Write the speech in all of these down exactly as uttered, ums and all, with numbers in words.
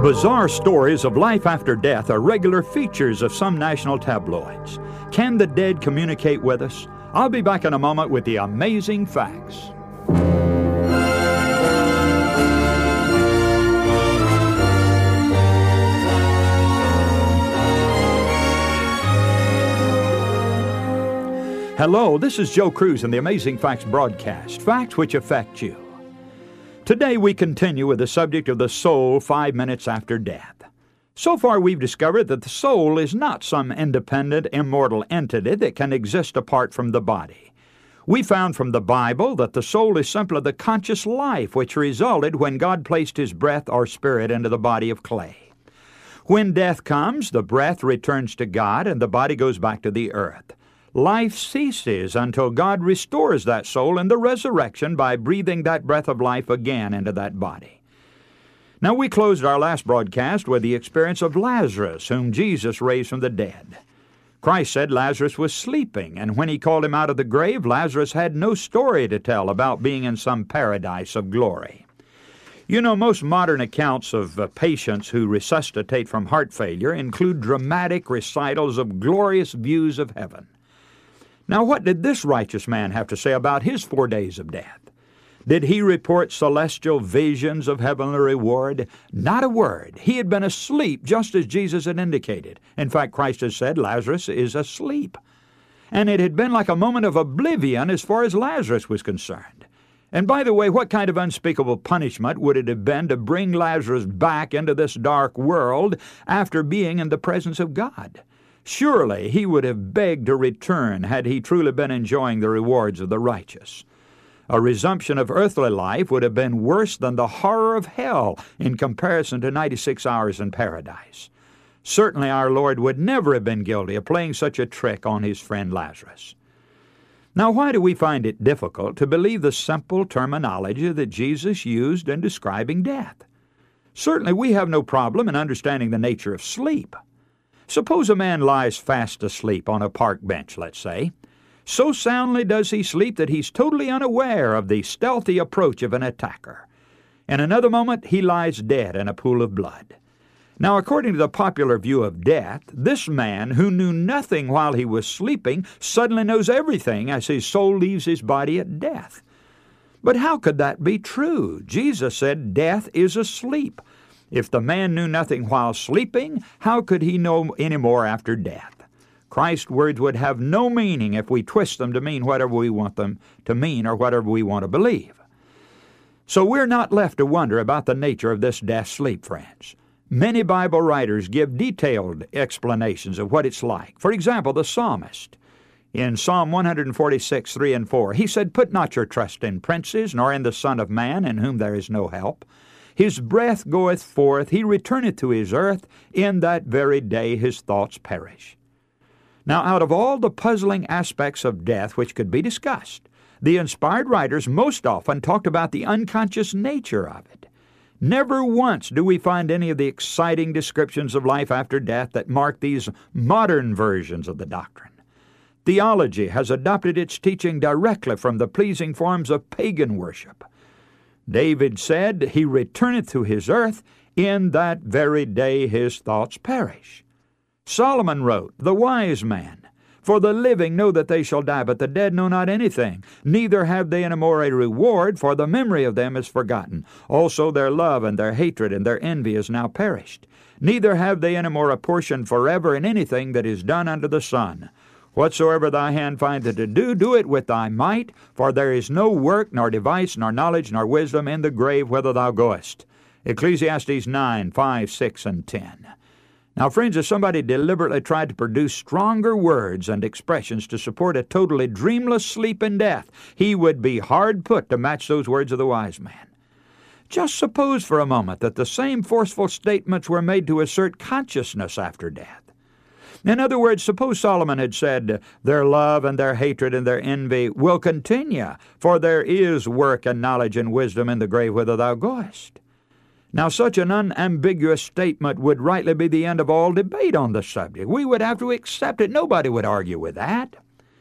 Bizarre stories of life after death are regular features of some national tabloids. Can the dead communicate with us? I'll be back in a moment with the amazing facts. Hello, this is Joe Cruz and the Amazing Facts broadcast, facts which affect you. Today we continue with the subject of the soul five minutes after death. So far we've discovered that the soul is not some independent, immortal entity that can exist apart from the body. We found from the Bible that the soul is simply the conscious life which resulted when God placed His breath or spirit into the body of clay. When death comes, the breath returns to God and the body goes back to the earth. Life ceases until God restores that soul in the resurrection by breathing that breath of life again into that body. Now, we closed our last broadcast with the experience of Lazarus, whom Jesus raised from the dead. Christ said Lazarus was sleeping, and when He called him out of the grave, Lazarus had no story to tell about being in some paradise of glory. You know, most modern accounts of uh, patients who resuscitate from heart failure include dramatic recitals of glorious views of heaven. Now, what did this righteous man have to say about his four days of death? Did he report celestial visions of heavenly reward? Not a word. He had been asleep, just as Jesus had indicated. In fact, Christ has said Lazarus is asleep. And it had been like a moment of oblivion as far as Lazarus was concerned. And by the way, what kind of unspeakable punishment would it have been to bring Lazarus back into this dark world after being in the presence of God? Surely he would have begged to return had he truly been enjoying the rewards of the righteous. A resumption of earthly life would have been worse than the horror of hell in comparison to ninety-six hours in paradise. Certainly our Lord would never have been guilty of playing such a trick on His friend Lazarus. Now, why do we find it difficult to believe the simple terminology that Jesus used in describing death? Certainly we have no problem in understanding the nature of sleep. Suppose a man lies fast asleep on a park bench, let's say. So soundly does he sleep that he's totally unaware of the stealthy approach of an attacker. In another moment, he lies dead in a pool of blood. Now, according to the popular view of death, this man who knew nothing while he was sleeping suddenly knows everything as his soul leaves his body at death. But how could that be true? Jesus said death is asleep. If the man knew nothing while sleeping, how could he know any more after death? Christ's words would have no meaning if we twist them to mean whatever we want them to mean or whatever we want to believe. So we're not left to wonder about the nature of this death-sleep, friends. Many Bible writers give detailed explanations of what it's like. For example, the psalmist. In Psalm one forty-six, three and four, he said, "Put not your trust in princes, nor in the Son of Man, in whom there is no help. His breath goeth forth, he returneth to his earth, in that very day his thoughts perish." Now, out of all the puzzling aspects of death which could be discussed, the inspired writers most often talked about the unconscious nature of it. Never once do we find any of the exciting descriptions of life after death that mark these modern versions of the doctrine. Theology has adopted its teaching directly from the pleasing forms of pagan worship. David said, "He returneth to his earth, in that very day his thoughts perish." Solomon wrote, "The wise man, for the living know that they shall die, but the dead know not anything, neither have they any more a reward, for the memory of them is forgotten. Also their love and their hatred and their envy is now perished. Neither have they any more a portion forever in anything that is done under the sun. Whatsoever thy hand findeth to do, do it with thy might, for there is no work, nor device, nor knowledge, nor wisdom in the grave whither thou goest." Ecclesiastes nine, five, six, and ten. Now, friends, if somebody deliberately tried to produce stronger words and expressions to support a totally dreamless sleep in death, he would be hard put to match those words of the wise man. Just suppose for a moment that the same forceful statements were made to assert consciousness after death. In other words, suppose Solomon had said, "Their love and their hatred and their envy will continue, for there is work and knowledge and wisdom in the grave whither thou goest." Now, such an unambiguous statement would rightly be the end of all debate on the subject. We would have to accept it. Nobody would argue with that.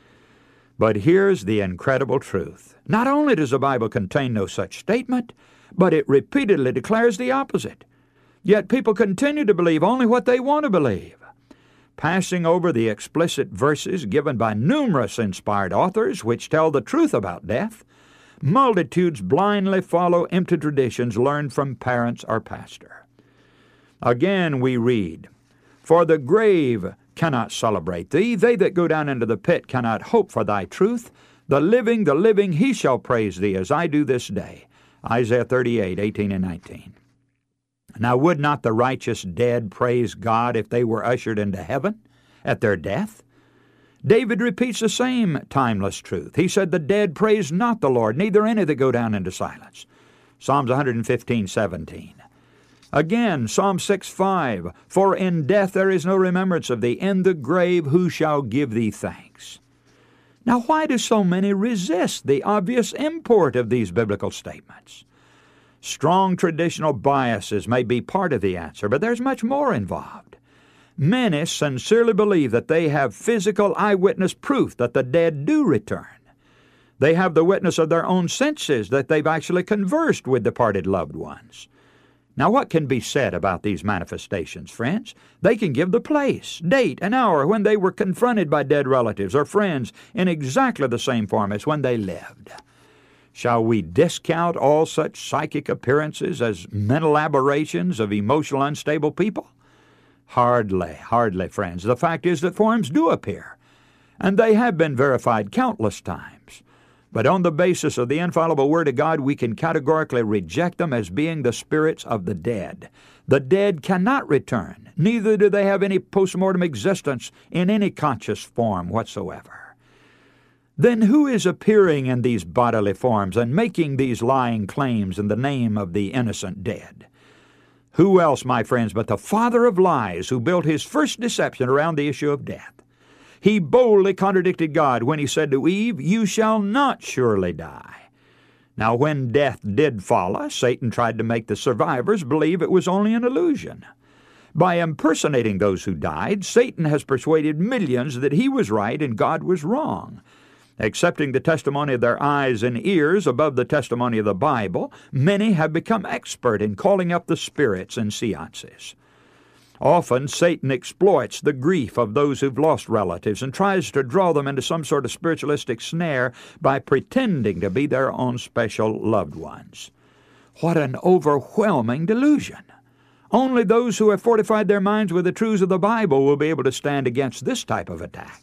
But here's the incredible truth. Not only does the Bible contain no such statement, but it repeatedly declares the opposite. Yet people continue to believe only what they want to believe. Passing over the explicit verses given by numerous inspired authors which tell the truth about death, multitudes blindly follow empty traditions learned from parents or pastor. Again we read, "For the grave cannot celebrate thee, they that go down into the pit cannot hope for thy truth. The living, the living, he shall praise thee as I do this day." Isaiah thirty-eight, eighteen and nineteen. Now would not the righteous dead praise God if they were ushered into heaven at their death? David repeats the same timeless truth. He said, "The dead praise not the Lord, neither any that go down into silence." Psalms one fifteen, seventeen. Again, Psalm six, five, "For in death there is no remembrance of thee, in the grave who shall give thee thanks?" Now why do so many resist the obvious import of these biblical statements? Strong traditional biases may be part of the answer, but there's much more involved. Many sincerely believe that they have physical eyewitness proof that the dead do return. They have the witness of their own senses that they've actually conversed with departed loved ones. Now what can be said about these manifestations, friends? They can give the place, date, and hour when they were confronted by dead relatives or friends in exactly the same form as when they lived. Shall we discount all such psychic appearances as mental aberrations of emotional unstable people? Hardly, hardly, friends. The fact is that forms do appear, and they have been verified countless times. But on the basis of the infallible Word of God, we can categorically reject them as being the spirits of the dead. The dead cannot return, neither do they have any postmortem existence in any conscious form whatsoever. Then who is appearing in these bodily forms and making these lying claims in the name of the innocent dead? Who else, my friends, but the father of lies who built his first deception around the issue of death? He boldly contradicted God when he said to Eve, "You shall not surely die." Now when death did follow, Satan tried to make the survivors believe it was only an illusion. By impersonating those who died, Satan has persuaded millions that he was right and God was wrong. Accepting the testimony of their eyes and ears above the testimony of the Bible, many have become expert in calling up the spirits and seances. Often Satan exploits the grief of those who've lost relatives and tries to draw them into some sort of spiritualistic snare by pretending to be their own special loved ones. What an overwhelming delusion! Only those who have fortified their minds with the truths of the Bible will be able to stand against this type of attack.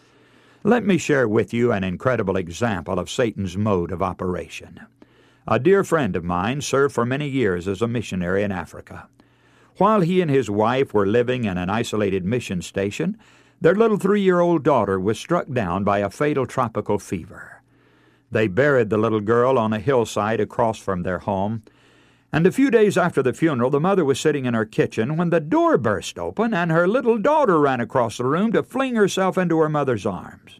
Let me share with you an incredible example of Satan's mode of operation. A dear friend of mine served for many years as a missionary in Africa. While he and his wife were living in an isolated mission station, their little three-year-old daughter was struck down by a fatal tropical fever. They buried the little girl on a hillside across from their home, and a few days after the funeral, the mother was sitting in her kitchen when the door burst open and her little daughter ran across the room to fling herself into her mother's arms.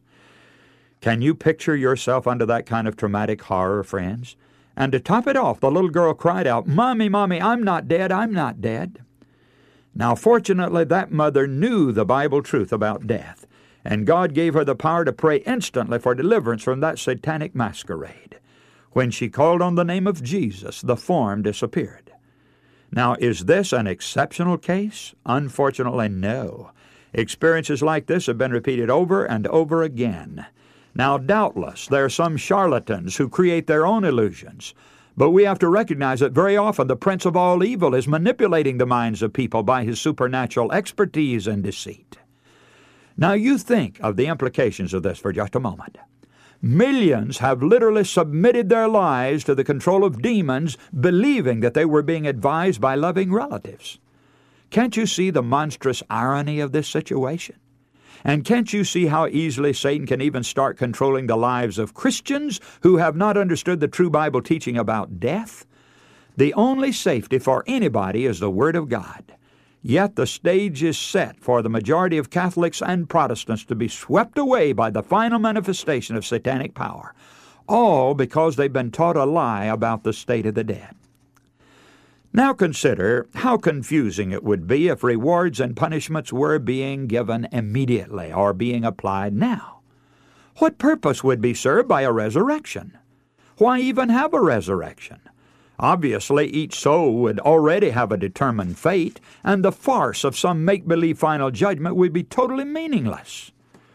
Can you picture yourself under that kind of traumatic horror, friends? And to top it off, the little girl cried out, "Mommy, Mommy, I'm not dead, I'm not dead." Now, fortunately, that mother knew the Bible truth about death, and God gave her the power to pray instantly for deliverance from that satanic masquerade. When she called on the name of Jesus, the form disappeared. Now, is this an exceptional case? Unfortunately, no. Experiences like this have been repeated over and over again. Now, doubtless, there are some charlatans who create their own illusions, but we have to recognize that very often the prince of all evil is manipulating the minds of people by his supernatural expertise and deceit. Now, you think of the implications of this for just a moment. Millions have literally submitted their lives to the control of demons, believing that they were being advised by loving relatives. Can't you see the monstrous irony of this situation? And can't you see how easily Satan can even start controlling the lives of Christians who have not understood the true Bible teaching about death? The only safety for anybody is the Word of God. Yet the stage is set for the majority of Catholics and Protestants to be swept away by the final manifestation of satanic power, all because they've been taught a lie about the state of the dead. Now consider how confusing it would be if rewards and punishments were being given immediately or being applied now. What purpose would be served by a resurrection? Why even have a resurrection? Obviously, each soul would already have a determined fate, and the farce of some make-believe final judgment would be totally meaningless.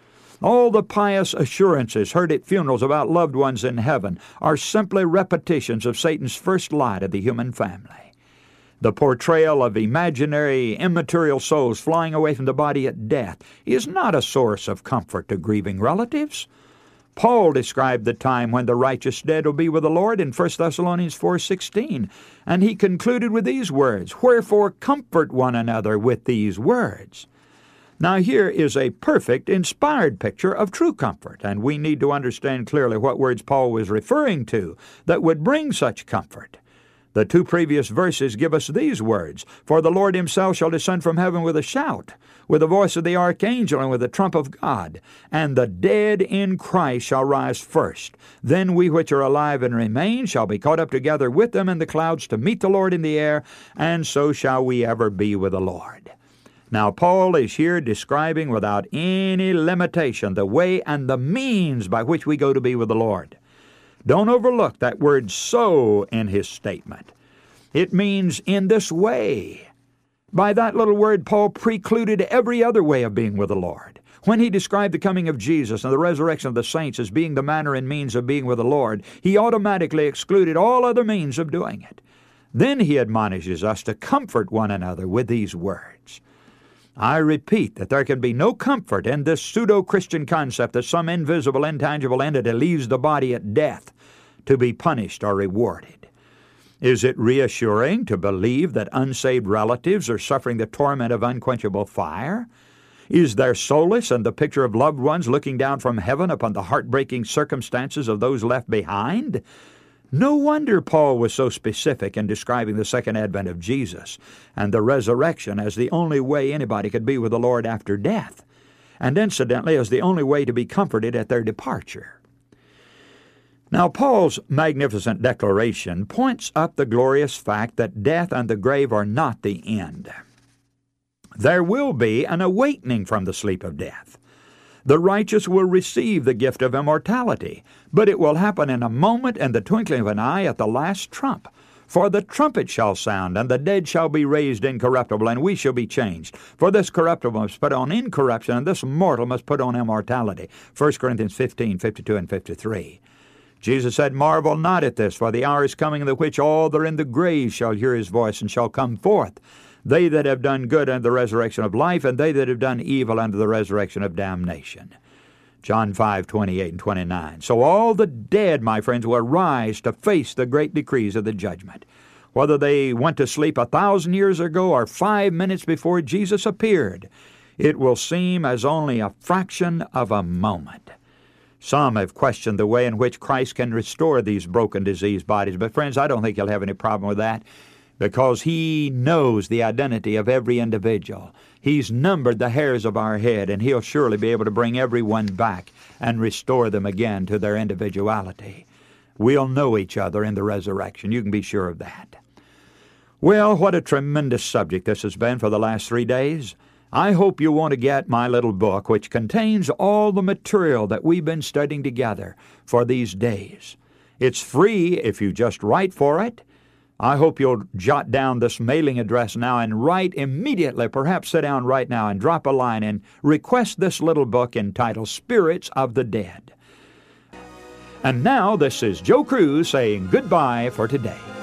All the pious assurances heard at funerals about loved ones in heaven are simply repetitions of Satan's first lie to the human family. The portrayal of imaginary, immaterial souls flying away from the body at death is not a source of comfort to grieving relatives. Paul described the time when the righteous dead will be with the Lord in First Thessalonians four sixteen, and he concluded with these words, "Wherefore comfort one another with these words." Now here is a perfect, inspired picture of true comfort, and we need to understand clearly what words Paul was referring to that would bring such comfort. The two previous verses give us these words, "For the Lord himself shall descend from heaven with a shout, with the voice of the archangel, and with the trump of God. And the dead in Christ shall rise first. Then we which are alive and remain shall be caught up together with them in the clouds to meet the Lord in the air, and so shall we ever be with the Lord." Now Paul is here describing without any limitation the way and the means by which we go to be with the Lord. Don't overlook that word "so" in his statement. It means in this way. By that little word, Paul precluded every other way of being with the Lord. When he described the coming of Jesus and the resurrection of the saints as being the manner and means of being with the Lord, he automatically excluded all other means of doing it. Then he admonishes us to comfort one another with these words. I repeat that there can be no comfort in this pseudo-Christian concept that some invisible, intangible entity leaves the body at death to be punished or rewarded. Is it reassuring to believe that unsaved relatives are suffering the torment of unquenchable fire? Is there solace in the picture of loved ones looking down from heaven upon the heartbreaking circumstances of those left behind? No wonder Paul was so specific in describing the second advent of Jesus and the resurrection as the only way anybody could be with the Lord after death, and incidentally as the only way to be comforted at their departure. Now Paul's magnificent declaration points up the glorious fact that death and the grave are not the end. There will be an awakening from the sleep of death. The righteous will receive the gift of immortality, but it will happen in a moment and the twinkling of an eye at the last trump. For the trumpet shall sound, and the dead shall be raised incorruptible, and we shall be changed. For this corruptible must put on incorruption, and this mortal must put on immortality. First Corinthians fifteen, fifty-two and fifty-three. Jesus said, "Marvel not at this, for the hour is coming in the which all that are in the grave shall hear his voice, and shall come forth. They that have done good unto the resurrection of life, and they that have done evil unto the resurrection of damnation." John five, twenty-eight and twenty-nine. So all the dead, my friends, will rise to face the great decrees of the judgment. Whether they went to sleep a thousand years ago or five minutes before Jesus appeared, it will seem as only a fraction of a moment. Some have questioned the way in which Christ can restore these broken, diseased bodies, but friends, I don't think He'll have any problem with that, because He knows the identity of every individual. He's numbered the hairs of our head, and He'll surely be able to bring everyone back and restore them again to their individuality. We'll know each other in the resurrection. You can be sure of that. Well, what a tremendous subject this has been for the last three days. I hope you want to get my little book, which contains all the material that we've been studying together for these days. It's free if you just write for it. I hope you'll jot down this mailing address now and write immediately, perhaps sit down right now and drop a line and request this little book entitled Spirits of the Dead. And now this is Joe Cruz saying goodbye for today.